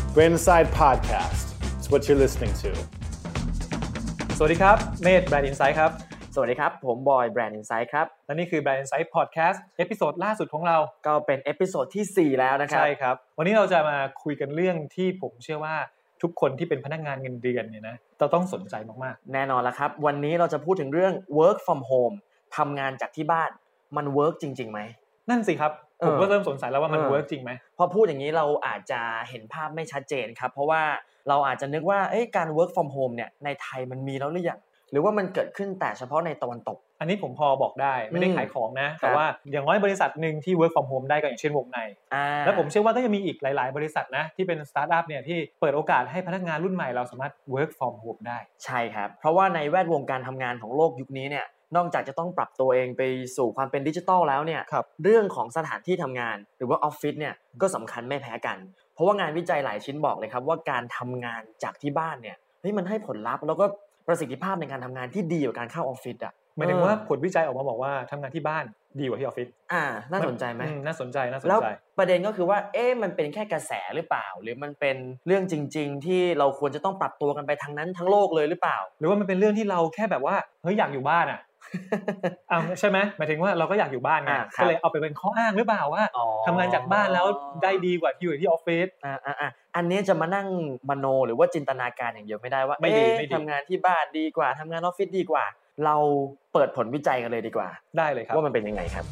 Brain Inside Podcast. It's what you're listening to. สวัสดีครับเมธ Brand Insight ครับสวัสดีครับผมบอย Brand Insight ครับและนี่คือ Brand Insight Podcast เอพิโซดล่าสุดของเราก็เป็นเอพิโซดที่4แล้วนะครับใช่ครับวันนี้เราจะมาคุยกันเรื่องที่ผมเชื่อว่าทุกคนที่เป็นพนักงานเงินเดือนเนี่ยนะเราต้องสนใจมากๆแน่นอนแล้วครับวันนี้เราจะพูดถึงเรื่อง work from home ทำงานจากที่บ้านมัน work จริงๆไหมนั่นสิครับผมก็เริ่มสงสัยแล้วว่ามัน work จริงไหมพอพูดอย่างนี้เราอาจจะเห็นภาพไม่ชัดเจนครับเพราะว่าเราอาจจะนึกว่าการ work from home เนี่ยในไทยมันมีแล้วหรือยังหรือว่ามันเกิดขึ้นแต่เฉพาะในตะวันตกอันนี้ผมพอบอกได้ไม่ได้ขายของนะแต่ว่าอย่างน้อยบริษัทนึงที่ work from home ได้ก็อย่างเช่นวงในแล้วผมเชื่อว่าก็ยังมีอีกหลายๆบริษัทนะที่เป็นสตาร์ทอัพเนี่ยที่เปิดโอกาสให้พนักงานรุ่นใหม่เราสามารถ work from home ได้ใช่ครับเพราะว่าในแวดวงการทำงานของโลกยุคนี้เนี่ยนอกจากจะต้องปรับตัวเองไปสู่ความเป็นดิจิทัลแล้วเนี่ยเรื่องของสถานที่ทำงานหรือว่าออฟฟิศเนี่ยก็สำคัญไม่แพ้กันเพราะว่างานวิจัยหลายชิ้นบอกเลยครับว่าการทำงานจากที่บ้านเนี่ยมันให้ผลลัพธ์แล้วก็ประสิทธิภาพในการทำงานที่ดีกว่าการเข้าออฟฟิศอ่ะหมายถึงว่าผลวิจัยออกมาบอกว่าทำงานที่บ้านดีกว่าที่ออฟฟิศน่าสนใจไหมน่าสนใจแล้วประเด็นก็คือว่ามันเป็นแค่กระแสหรือเปล่าหรือมันเป็นเรื่องจริงๆที่เราควรจะต้องปรับตัวกันไปทางนั้นทั้งโลกเลยหรือเปล่าหรือว่ามันเป็นเรื่องที่เราแค่แบบว่าเฮ้ยอยากอยู่บ้านอ่ะใช่ไหมหมายถึงว่าเราก็อยากอยู่บ้านไงก็เลยเอาไปเป็นข้ออ้างหรือเปล่าว่าทำงานจากบ้านแล้วได้ดีกว่าที่อยู่ที่ออฟฟิศอันนี้จะมานั่งมโนหรือว่าจินตนาการอย่างเดียวไม่ได้ว่าทำงานที่บ้านดีกว่าทำงานออฟฟิศดีกว่าเราเปิดผลวิจัยกันเลยดีกว่าได้เลยครับว่ามันเป็นยังไงครับ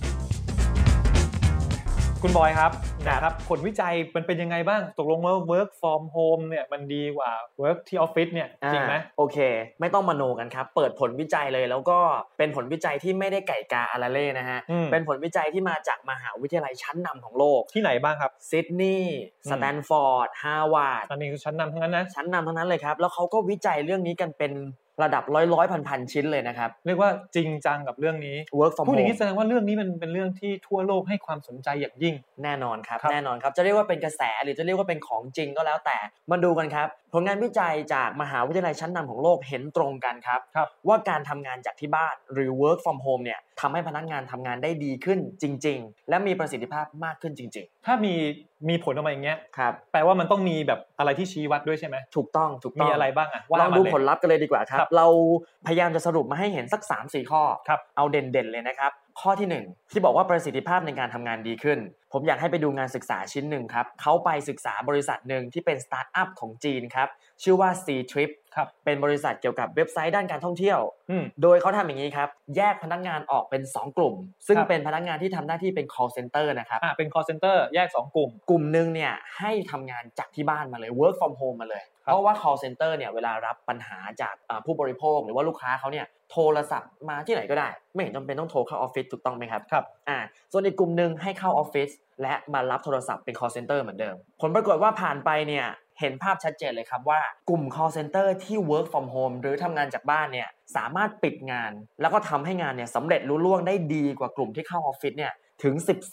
คุณบอยครับนะครับผลวิจัยมันเป็นยังไงบ้างตกลงว่า work from home เนี่ยมันดีกว่า work ที่ออฟฟิศเนี่ยจริงไหมโอเคไม่ต้องมโนกันครับเปิดผลวิจัยเลยแล้วก็เป็นผลวิจัยที่ไม่ได้ไก่กาอาราเล่นะฮะเป็นผลวิจัยที่มาจากมหาวิทยาลัยชั้นนำของโลกที่ไหนบ้างครับซิดนีย์สแตนฟอร์ดฮาร์วาร์ดอันนี้คือชั้นนำทั้งนั้นนะชั้นนำทั้งนั้นเลยครับแล้วเขาก็วิจัยเรื่องนี้กันเป็นระดับร้อยพันชิ้นเลยนะครับเรียกว่าจริงจังกับเรื่องนี้ work from home พูดอย่างนี้แสดงว่าเรื่องนี้มันเป็นเรื่องที่ทั่วโลกให้ความสนใจอย่างยิ่งแน่นอนครับแน่นอนครับจะเรียกว่าเป็นกระแสหรือจะเรียกว่าเป็นของจริงก็แล้วแต่มาดูกันครับผลงานวิจัยจากมหาวิทยาลัยชั้นนำของโลกเห็นตรงกันครับว่าการทำงานจากที่บ้านหรือ work from home เนี่ยทำให้พนักงานทำงานได้ดีขึ้นจริงๆและมีประสิทธิภาพมากขึ้นจริงๆถ้ามีผลออกมาอย่างเงี้ยครับแปลว่ามันต้องมีแบบอะไรที่ชี้วัดด้วยใช่ไหมถูกต้องมีอะไรบ้างอ่ะลองดูผลลัพธ์กันเลยดีกว่าครับเราพยายามจะสรุปมาให้เห็นสัก 3-4 ข้อเอาเด่นๆเลยนะครับข้อที่1ที่บอกว่าประสิทธิภาพในการทำงานดีขึ้นผมอยากให้ไปดูงานศึกษาชิ้นหนึ่งครับเขาไปศึกษาบริษัทหนึ่งที่เป็นสตาร์ทอัพของจีนครับชื่อว่า C-Trip เป็นบริษัทเกี่ยวกับเว็บไซต์ด้านการท่องเที่ยวโดยเขาทำอย่างนี้ครับแยกพนักงานออกเป็น2กลุ่มซึ่งเป็นพนักงานที่ทำหน้าที่เป็น call center นะครับเป็น call center แยก2กลุ่มนึงเนี่ยให้ทำงานจากที่บ้านมาเลย work from home มาเลยเพราะว่า call center เนี่ยเวลารับปัญหาจากผู้บริโภคหรือว่าลูกค้าเขาเนี่ยโทรศัพท์มาที่ไหนก็ได้ไม่เห็นจำเป็นต้องโทรเข้าออฟฟิศถูกต้องไหมครับส่วนอีกกลุ่มนึงให้เข้าออฟฟิศและมารับโทรศัพท์เป็น call center เหมือนเดิมผลปรากฏว่าผ่านไปเนี่ยเห็นภาพชัดเจนเลยครับว่ากลุ่ม call center ที่ work from home หรือทำงานจากบ้านเนี่ยสามารถปิดงานแล้วก็ทำให้งานเนี่ยสำเร็จลุล่วงได้ดีกว่ากลุ่มที่เข้าออฟฟิศเนี่ยถึง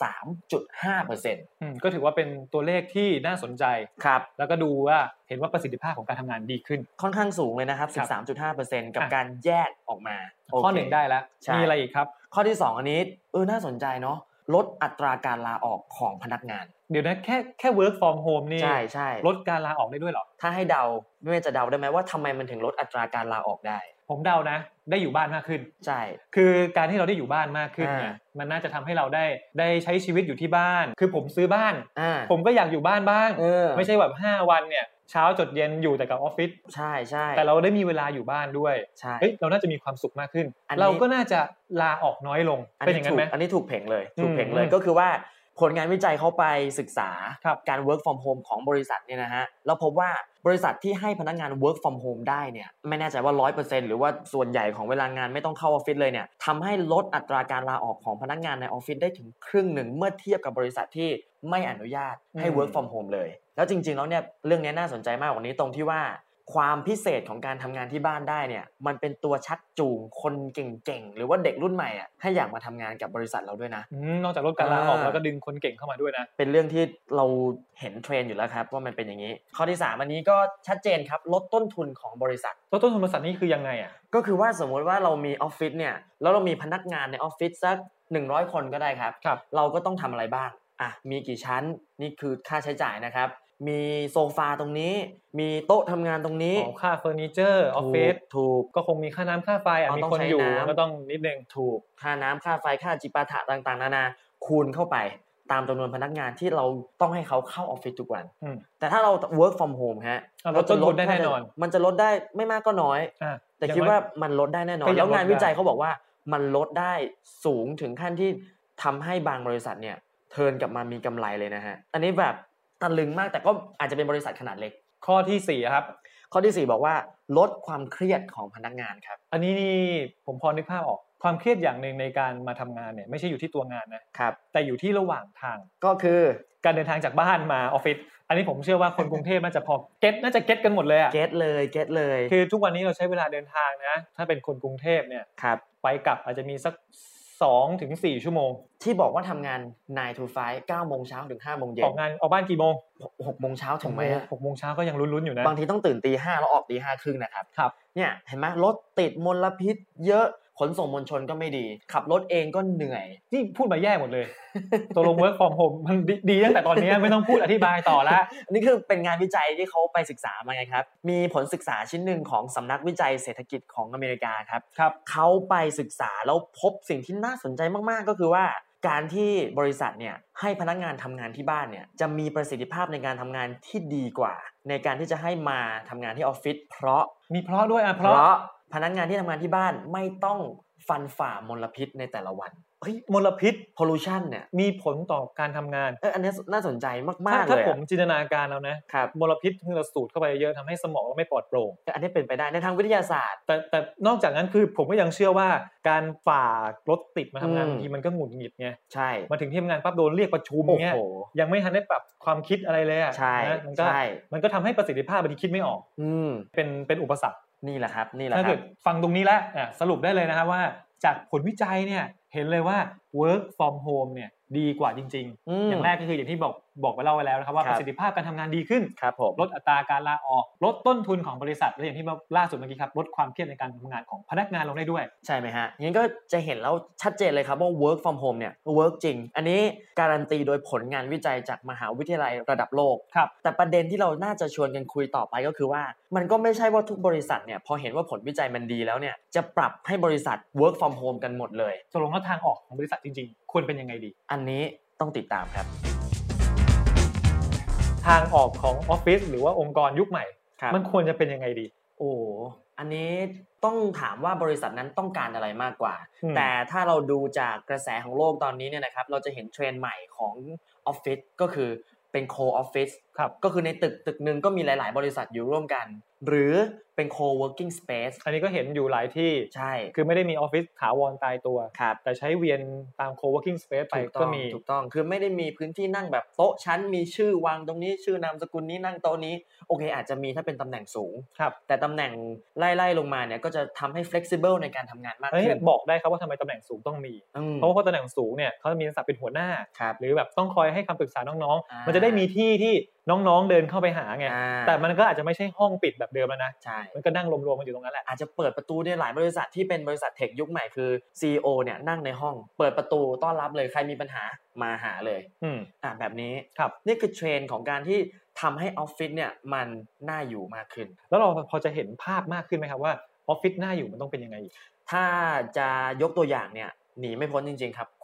13.5% ก็ถือว่าเป็นตัวเลขที่น่าสนใจครับแล้วก็ดูว่าเห็นว่าประสิทธิภาพของการทำงานดีขึ้นค่อนข้างสูงเลยนะครับ 13.5% กับการแยกออกมาข้อ1ได้แล้วมีอะไรอีกครับข้อที่2อันนี้น่าสนใจเนาะลดอัตราการลาออกของพนักงานเดี๋ยวนะแค่ work from home นี่ใช่ลดการลาออกได้ด้วยเหรอถ้าให้เดาไม่ว่าจะเดาได้ไหมว่าทำไมมันถึงลดอัตราการลาออกได้ผมเดานะได้อยู่บ้านมากขึ้นใช่คือการที่เราได้อยู่บ้านมากขึ้นเนี่ยมันน่าจะทำให้เราได้ใช้ชีวิตอยู่ที่บ้านคือผมซื้อบ้านผมก็อยากอยู่บ้านบ้างไม่ใช่แบบ5วันเนี่ยเช้าจดเย็นอยู่แต่กับออฟฟิศใช่แต่เราได้มีเวลาอยู่บ้านด้วยเราน่าจะมีความสุขมากขึ้นเราก็น่าจะลาออกน้อยลงเป็นอย่างนั้นไหมอันนี้ถูกเพ่งเลยก็คือว่าผลงานวิจัยเขาไปศึกษาการ work from home ของบริษัทเนี่ยนะฮะแล้วพบว่าบริษัทที่ให้พนักงาน work from home ได้เนี่ยไม่แน่ใจว่า 100% หรือว่าส่วนใหญ่ของเวลางานไม่ต้องเข้าออฟฟิศเลยเนี่ยทำให้ลดอัตราการลาออกของพนักงานในออฟฟิศได้ถึงครึ่งหนึ่งเมื่อเทียบกับบริษัทที่ไม่อนุญาตให้ work from home เลยแล้วจริงๆแล้วเนี่ยเรื่องนี้น่าสนใจมากกว่านี้ตรงที่ว่าความพิเศษของการทำงานที่บ้านได้เนี่ยมันเป็นตัวชักจูงคนเก่งๆหรือว่าเด็กรุ่นใหม่อ่ะให้อยากมาทำงานกับบริษัทเราด้วยนะนอกจากลดการลาออกแล้วก็ดึงคนเก่งเข้ามาด้วยนะเป็นเรื่องที่เราเห็นเทรนด์อยู่แล้วครับว่ามันเป็นอย่างนี้ข้อที่3อันนี้ก็ชัดเจนครับลดต้นทุนของบริษัทลดต้นทุนบริษัทนี่คือยังไงอ่ะก็คือว่าสมมติว่าเรามีออฟฟิศเนี่ยแล้วเรามีพนักงานในออฟฟิศสัก100คนก็ได้ครับเราก็ต้องทำอะไรบ้างมีกี่ชั้นนี่คือค่าใช้จ่ายนะครับมีโซฟาตรงนี้มีโต๊ะทำงานตรงนี้ค่าเฟอร์นิเจอร์ออฟฟิศถูกก็คงมีค่าน้ำค่าไฟมีคนอยู่ก็ต้องนิดนึงถูกค่าน้ำค่าไฟค่าจิปาถะต่างๆนานาคูณเข้าไปตามจำนวนพนักงานที่เราต้องให้เขาเข้าออฟฟิศทุกวันแต่ถ้าเรา work from home ฮะเราจะลดได้แน่นอนมันจะลดได้ไม่มากก็น้อยแต่คิดว่ามันลดได้แน่นอนแล้วงานวิจัยเขาบอกว่ามันลดได้สูงถึงขั้นที่ทำให้บางบริษัทเนี่ยเทิร์นกลับมามีกำไรเลยนะฮะอันนี้แบบตะลึงมากแต่ก็อาจจะเป็นบริษัทขนาดเล็กข้อที่4ครับข้อที่4บอกว่าลดความเครียดของพนักงานครับอันนี้นี่ผมพอนึกภาพออกความเครียดอย่างนึงในการมาทำงานเนี่ยไม่ใช่อยู่ที่ตัวงานนะครับแต่อยู่ที่ระหว่างทางก็คือการเดินทางจากบ้านมาออฟฟิศอันนี้ผมเชื่อว่าคนกรุงเทพน่าจะพอน่าจะเก็ตกันหมดเลยอ่ะเก็ตเลยคือทุกวันนี้เราใช้เวลาเดินทางนะถ้าเป็นคนกรุงเทพเนี่ยไปกลับอาจจะมีสัก2 ถึง 4 ชั่วโมงที่บอกว่าทำงาน9 to 5 9 โมงเช้าถึง5 โมงเย็นออกงานออกบ้านกี่โมง 6 โมงเช้าถึงไหม 6 โมงเช้าก็ยังลุ้นๆอยู่นะบางทีต้องตื่นตี 5แล้วออกตี 5 ครึ่งนะครับเนี่ยเห็นไหมรถติดมลพิษเยอะขนส่งมวลชนก็ไม่ดีขับรถเองก็เหนื่อยนี่พูดมาแย่หมดเลยตัวลง work from home มันดีตั้งแต่ตอนนี้ไม่ต้องพูดอธิบายต่อละอันนี้คือเป็นงานวิจัยที่เขาไปศึกษามาไงครับมีผลศึกษาชิ้นหนึ่งของสำนักวิจัยเศรษฐกิจของอเมริกาครับเขาไปศึกษาแล้วพบสิ่งที่น่าสนใจมากๆก็คือว่าการที่บริษัทเนี่ยให้พนักงานทำงานที่บ้านเนี่ยจะมีประสิทธิภาพในการทำงานที่ดีกว่าในการที่จะให้มาทำงานที่ออฟฟิศเพราะด้วยเพราะพนักงานที่ทำงานที่บ้านไม่ต้องฟันฝ่ามลพิษในแต่ละวันมลพิษ pollution เนี่ยมีผลต่อการทำงานอันนี้น่าสนใจมากๆเลยถ้าผมจินตนาการแล้วนะมลพิษที่เราสูดเข้าไปเยอะทำให้สมองเราไม่ปลอดโปร่งอันนี้เป็นไปได้ในทางวิทยาศาสตร์แต่นอกจากนั้นคือผมก็ยังเชื่อว่าการฝ่ารถติดมาทำงานบางทีมันก็หงุดหงิดไงใช่มาถึงที่ทำงานปั๊บโดนเรียกประชุมเงี้ยยังไม่ทันได้ปรับความคิดอะไรเลยอ่ะมันก็ทำให้ประสิทธิภาพบางทีคิดไม่ออกเป็นอุปสรรคนี่แหละครับถ้าเกิดฟังตรงนี้แล้วสรุปได้เลยนะครับว่าจากผลวิจัยเนี่ยเห็นเลยว่า work from home เนี่ยดีกว่าจริงๆอย่างแรกก็คืออย่างที่บอกไปเล่าไว้แล้วนะครับว่าประสิทธิภาพการทำงานดีขึ้นลดอัตราการลาออกลดต้นทุนของบริษัทและอย่างที่ล่าสุดเมื่อกี้ครับลดความเครียดในการทำงานของพนักงานลงได้ด้วยใช่ไหมฮะงั้นก็จะเห็นแล้วชัดเจนเลยครับว่า work from home เนี่ย work จริงอันนี้การันตีโดยผลงานวิจัยจากมหาวิทยาลัยระดับโลกแต่ประเด็นที่เราน่าจะชวนกันคุยต่อไปก็คือว่ามันก็ไม่ใช่ว่าทุกบริษัทเนี่ยพอเห็นว่าผลวิจัยมันดีแล้วเนี่ยจะปรับให้บริษัท work from home กันหมดเลยตกลงแล้วทางออกของบริษัทจริงๆควรเป็นยังไงดีอันนี้ต้องติดตามครับทางออกของออฟฟิศหรือว่าองค์กรยุคใหม่มันควรจะเป็นยังไงดีอันนี้ต้องถามว่าบริษัทนั้นต้องการอะไรมากกว่าแต่ถ้าเราดูจากกระแสของโลกตอนนี้เนี่ยนะครับเราจะเห็นเทรนด์ใหม่ของออฟฟิศก็คือเป็นโคออฟฟิศก็คือในตึกนึงก็มีหลายๆบริษัทอยู่ร่วมกันหรือเป็น co-working space อันนี้ก็เห็นอยู่หลายที่ใช่คือไม่ได้มีออฟฟิศถาวรตายตัวแต่ใช้เวียนตาม co-working space ไปก็มีถูกต้องคือไม่ได้มีพื้นที่นั่งแบบโต๊ะชั้นมีชื่อวางตรงนี้ชื่อนามสกุลนี้นั่งโต๊ะนี้โอเคอาจจะมีถ้าเป็นตำแหน่งสูงแต่ตำแหน่งไล่ลงมาเนี่ยก็จะทำให้ flexible ในการทำงานมากขึ้นบอกได้ครับว่าทำไมตำแหน่งสูงต้องมีเพราะว่าตำแหน่งสูงเนี่ยเขาจะมีศักดิ์เป็นหัวหน้าหรือแบบต้องคอยให้คำปรึกษาน้องๆมันจะได้มีที่น้องๆเดินเข้าไปหาไงแต่มันก็อาจจะไม่ใช่ห้องปิดแบบเดิมแล้วนะมันก็นั่งรวมๆกันอยู่ตรงนั้นแหละอาจจะเปิดประตูในหลายบริษัทที่เป็นบริษัทเทคยุคใหม่คือ CEO เนี่ยนั่งในห้องเปิดประตูต้อนรับเลยใครมีปัญหามาหาเลยแบบนี้นี่คือเทรนด์ของการที่ทำให้ออฟฟิศเนี่ยมันน่าอยู่มากขึ้นแล้วเราพอจะเห็นภาพมากขึ้นไหมครับว่าออฟฟิศน่าอยู่มันต้องเป็นยังไงถ้าจะยกตัวอย่างเนี่ยหนีไม่พ้นจริงๆครับ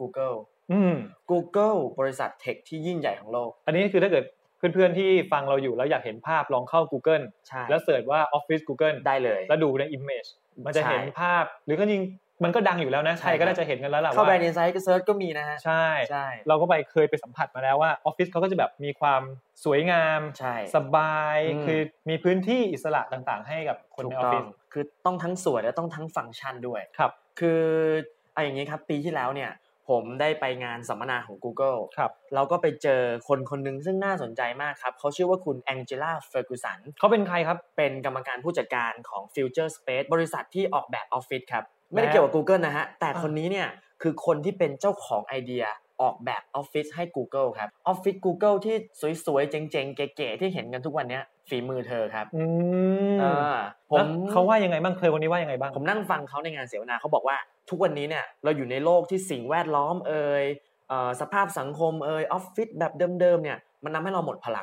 Google บริษัทเทคที่ยิ่งใหญ่ของโลกอันนี้คือถ้าเกิดเพื่อนๆที่ฟังเราอยู่แล้วอยากเห็นภาพลองเข้า Google แล้วเสิร์ชว่า Office Google ได้เลยแล้วดูใน image มันจะเห็นภาพหรือก็จริงมันก็ดังอยู่แล้วนะใครก็น่าจะเห็นกันแล้วล่ะว่าเข้าไปในไซต์ก็เซิร์ชก็มีนะฮะใช่เราก็เคยไปสัมผัสมาแล้วว่าออฟฟิศเขาก็จะแบบมีความสวยงามสบายคือมีพื้นที่อิสระต่างๆให้กับคนในออฟฟิศคือต้องทั้งสวยและต้องทั้งฟังก์ชันด้วยครับคืออย่างนี้ครับปีที่แล้วเนี่ยผมได้ไปงานสัมมนาของ Google เราก็ไปเจอคนนึงซึ่งน่าสนใจมากครับเขาชื่อว่าคุณแองเจล่าเฟอร์กูสันเขาเป็นใครครับเป็นกรรมการผู้จัดการของ Future Space บริษัทที่ออกแบบออฟฟิศครับไม่ได้เกี่ยวกับ Google นะฮะแต่คนนี้เนี่ยคือคนที่เป็นเจ้าของไอเดียออกแบบออฟฟิศให้ Google ครับออฟฟิศ Google ที่สวยๆเจ๋งๆเก๋ๆที่เห็นกันทุกวันนี้ฝีมือเธอครับผมเขาว่ายังไงบ้างเคยวันนี้ว่ายังไงบ้างผมนั่งฟังเขาในงานเสวนาเขาบอกว่าทุกวันนี้เนี่ยเราอยู่ในโลกที่สิ่งแวดล้อมสภาพสังคมออฟฟิศแบบเดิมๆเนี่ยมันทำให้เราหมดพลัง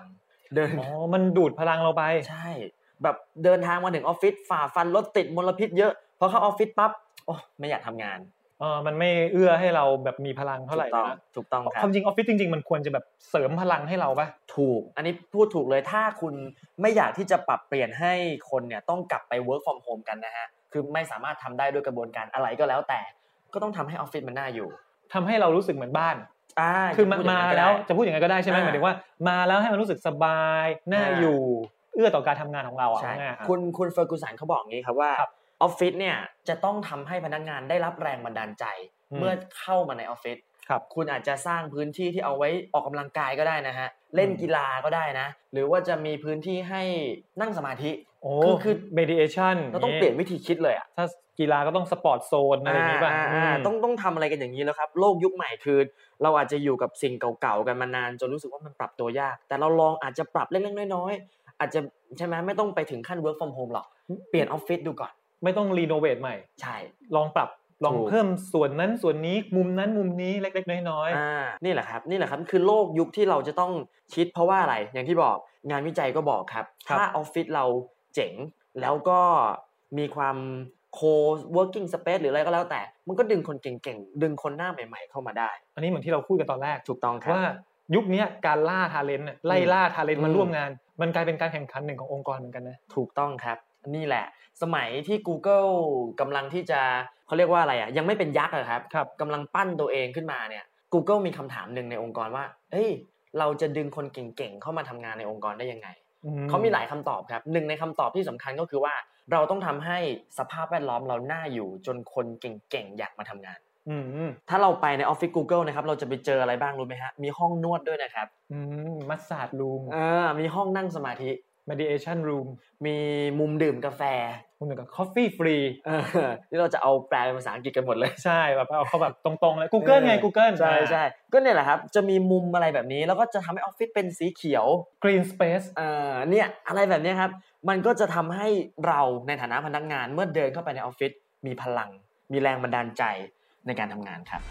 มันดูดพลังเราไปใช่แบบเดินทางมาถึงออฟฟิศฝ่าฟันรถติดมลพิษเยอะพอเข้าออฟฟิศปั๊บโอ้ไม่อยากทำงานมันไม่เอื้อให้เราแบบมีพลังเท่าไหร่นะถูกต้องครับความจริงออฟฟิศจริงๆมันควรจะแบบเสริมพลังให้เราป่ะถูกอันนี้พูดถูกเลยถ้าคุณไม่อยากที่จะปรับเปลี่ยนให้คนเนี่ยต้องกลับไป work from home กันนะฮะคือไม่สามารถทำได้ด้วยกระบวนการอะไรก็แล้วแต่ก็ต้องทำให้ออฟฟิศมันน่าอยู่ทำให้เรารู้สึกเหมือนบ้านคือมาแล้วจะพูดอย่างไรก็ได้ใช่ไหมหมายถึงว่ามาแล้วให้มันรู้สึกสบายน่าอยู่เอื้อต่อการทำงานของเราคุณเฟอร์กูสันเขาบอกอย่างนี้ครับว่าออฟฟิศเนี่ยจะต้องทำให้พนักงานได้รับแรงบันดาลใจเมื่อเข้ามาในออฟฟิศคุณอาจจะสร้างพื้นที่ที่เอาไว้ออกกำลังกายก็ได้นะฮะเล่นกีฬาก็ได้นะหรือว่าจะมีพื้นที่ให้นั่งสมาธิคือ meditation เราต้องเปลี่ยนวิธีคิดเลยอ่ะถ้ากีฬาก็ต้องสปอร์ตโซนอะไรอย่างนี้ป่ะต้องทำอะไรกันอย่างนี้แล้วครับโลกยุคใหม่คือเราอาจจะอยู่กับสิ่งเก่าๆกันมานานจนรู้สึกว่ามันปรับตัวยากแต่เราลองอาจจะปรับเล็กๆน้อยๆอาจจะใช่ไหมไม่ต้องไปถึงขั้น work from home หรอกเปลี่ยนออฟฟิศดูก่อนไม่ต้องรีโนเวทใหม่ใช่ลองปรับลองเพิ่มส่วนนั้นส่วนนี้มุมนั้นมุมนี้เล็กๆน้อยๆนี่แหละครับคือโลกยุคที่เราจะต้องคิดเพราะว่าอะไรอย่างที่บอกงานวิจัยก็บอกครับถ้าออฟฟิศเราเจ๋งแล้วก็มีความco-working space หรืออะไรก็แล้วแต่มันก็ดึงคนเก่งๆดึงคนหน้าใหม่ๆเข้ามาได้อันนี้เหมือนที่เราพูดกันตอนแรกถูกต้องครับว่ายุคนี้การล่า talent ไล่ล่า talent มาร่วมงานมันกลายเป็นการแข่งขันหนึ่งขององค์กรเหมือนกันนะถูกต้องครับนี่แหละสมัยที่ Google กำลังที่จะเขาเรียกว่าอะไรอ่ะยังไม่เป็นยักษ์อ่ะครับกำลังปั้นตัวเองขึ้นมาเนี่ย Google มีคำถามนึงในองค์กรว่าเฮ้ยเราจะดึงคนเก่งๆเข้ามาทำงานในองค์กรได้ยังไงเขามีหลายคำตอบครับหนึ่งในคำตอบที่สำคัญก็คือว่าเราต้องทำให้สภาพแวดล้อมเราน่าอยู่จนคนเก่งๆอยากมาทำงานถ้าเราไปในออฟฟิศ Google นะครับเราจะไปเจออะไรบ้างรู้ไหมฮะมีห้องนวดด้วยนะครับมัสซาจรูมมีห้องนั่งสมาธิ meditation room มีมุมดื่มกาแฟมุมดื่มกับ coffee free นี่เราจะเอาแปลเป็นภาษาอังกฤษกันหมดเลยใช่แบบเอาเข้าแบบตรงๆเลย Google ไง Google ใช่ๆก็เนี่ยแหละครับจะมีมุมอะไรแบบนี้แล้วก็จะทำให้ออฟฟิศเป็นสีเขียว green space เนี่ยอะไรแบบนี้ครับมันก็จะทำให้เราในฐานะพนักงานเมื่อเดินเข้าไปในออฟฟิศมีพลังมีแรงบันดาลใจในการทำงานครับ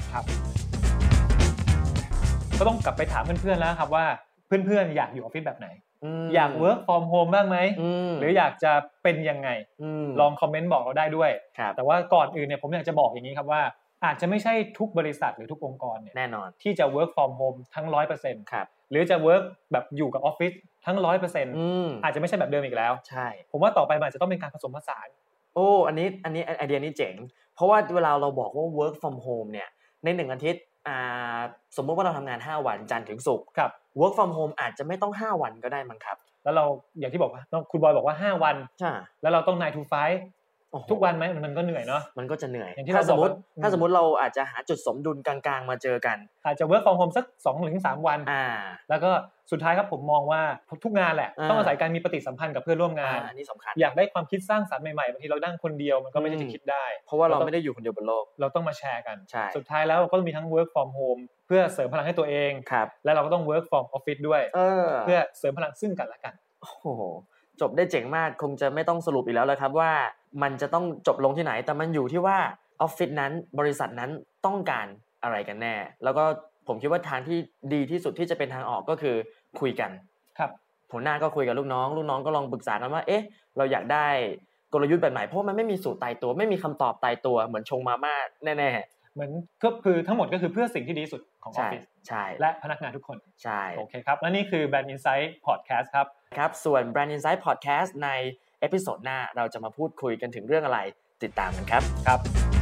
ก็ต้องกลับไปถามเพื่อนๆแล้วครับว่าเพื่อนๆอยากอยู่ออฟฟิศแบบไหนอยาก work from home บ้างไหมหรืออยากจะเป็นยังไงลองคอมเมนต์บอกเราได้ด้วยแต่ว่าก่อนอื่นเนี่ยผมอยากจะบอกอย่างนี้ครับว่าอาจจะไม่ใช่ทุกบริษัทหรือทุกองค์กรเนี่ยแน่นอนที่จะ work from home ทั้ง 100% ครับหรือจะ work แบบอยู่กับออฟฟิศทั้ง 100% อาจจะไม่ใช่แบบเดิมอีกแล้วใช่ผมว่าต่อไปมันจะต้องเป็นการผสมผสานอันนี้ไอเดียนี้เจ๋งเพราะว่าเวลาเราบอกว่า work from home เนี่ยใน1อาทิตย์สมมติว่าเราทำงาน5วันจันทร์ถึงศุกร์ครับ work from home อาจจะไม่ต้อง5วันก็ได้มั้งครับแล้วเราอย่างที่บอกว่าคุณบอยบอกว่า5วันแล้วเราต้อง9 to 5ทุกวันไหมมันก็เหนื่อยเนาะมันก็จะเหนื่อยถ้าสมมติเราอาจจะหาจุดสมดุลกลางๆมาเจอกันอาจจะ work from home สัก 2-3 วันแล้วก็สุดท้ายครับผมมองว่าทุกงานแหละต้องอาศัยการมีปฏิสัมพันธ์กับเพื่อนร่วมงานอันนี้สำคัญอยากได้ความคิดสร้างสรรค์ใหม่ๆบางทีเรานั่งคนเดียวมันก็ไม่ใช่จะคิดได้เพราะว่าเราไม่ได้อยู่คนเดียวบนโลกเราต้องมาแชร์กันสุดท้ายแล้วก็มีทั้ง work from home เพื่อเสริมพลังให้ตัวเองและเราก็ต้อง work from office ด้วยเพื่อเสริมพลังซึ่งกันและกันโอ้โหจบได้เจ๋งมากคงจะไม่ต้องสรุปอีกแล้วครับว่ามันจะต้องจบลงที่ไหนแต่มันอยู่ที่ว่าออฟฟิศนั้นบริษัทนั้นต้องการอะไรกันแน่แล้วก็ผมคิดว่าทางที่ดีที่สุดที่จะเป็นทางออกก็คือคุยกันครับหัวหน้าก็คุยกับลูกน้องก็ลองปรึกษากันว่าเอ๊ะเราอยากได้กลยุทธ์แบบไหนเพราะมันไม่มีสูตรตายตัวไม่มีคำตอบตายตัวเหมือนชงมาม่าแน่ๆเหมือนก็คือทั้งหมดก็คือเพื่อสิ่งที่ดีสุดของออฟฟิศใช่และพนักงานทุกคนใช่โอเคครับและนี่คือ Brand Insight Podcast ครับส่วน Brand Insight Podcast ในเอพิโซดหน้าเราจะมาพูดคุยกันถึงเรื่องอะไรติดตามกันครับ